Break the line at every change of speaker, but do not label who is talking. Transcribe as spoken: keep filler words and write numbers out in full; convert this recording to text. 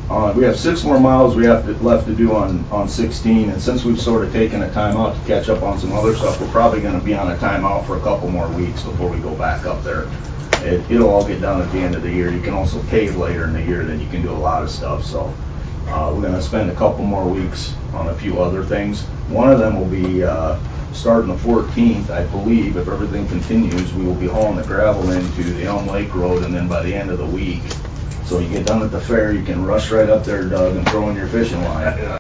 Uh, we have six more miles we have to, left to do on, on sixteen, and since we've sort of taken a timeout to catch up on some other stuff, we're probably going to be on a timeout for a couple more weeks before we go back up there. It, it'll all get done at the end of the year. You can also pave later in the year, then you can do a lot of stuff. So uh, we're going to spend a couple more weeks on a few other things. One of them will be uh, starting the fourteenth, I believe, if everything continues, we will be hauling the gravel into the Elm Lake Road, and then by the end of the week, so you get done at the fair, you can rush right up there, Doug, and throw in your fishing line.